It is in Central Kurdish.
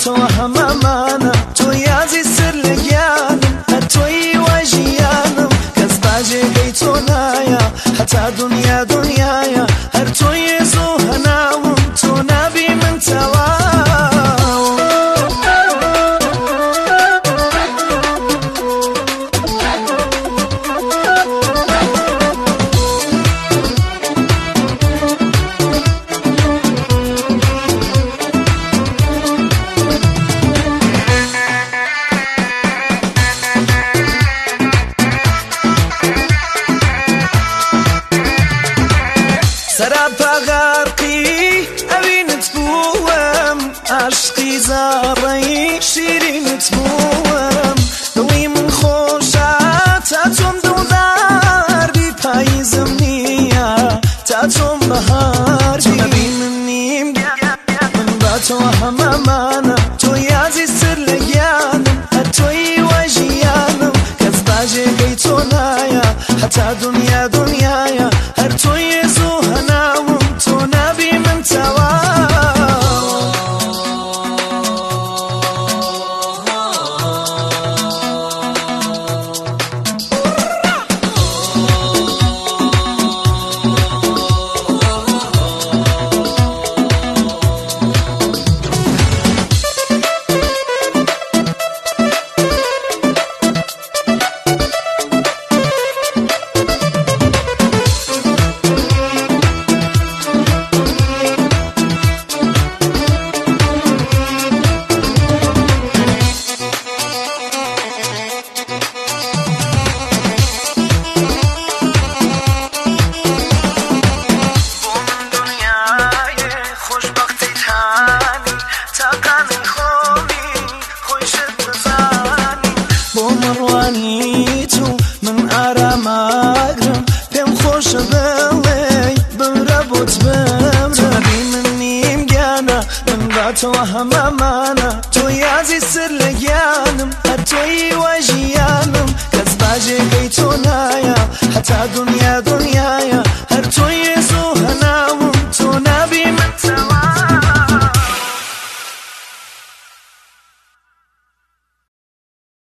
هەمامانە تۆ یازی سر لە گیانم هەر تۆی وای ژیانم کەس باجێگەی تۆ نایە هەتا دنیا دنیایە هەر تۆی زۆ هەناوم تۆ نابی من تەواو سەراپا غارقی ئەوینت بووم عاشقی زاڕەی شیرینت بووم دڵی من خۆشە تا تۆم دڵداربی پاییزم نییە تا تۆم بەهاربی ئەبی من نیم من با تۆ هەمامانە تۆ یازی سر لە گیانم هەر تۆی وای ژیانم کەس باجێگەی تۆ نایە هەتا دنیا دنیایە هەر تۆی زۆ هەناوم تۆ نابی من تەواو من ئاراماگرم پێم خۆشە بڵێ بمرە بۆت بمرە بی من نیم گیانە من با تۆ هەمامانە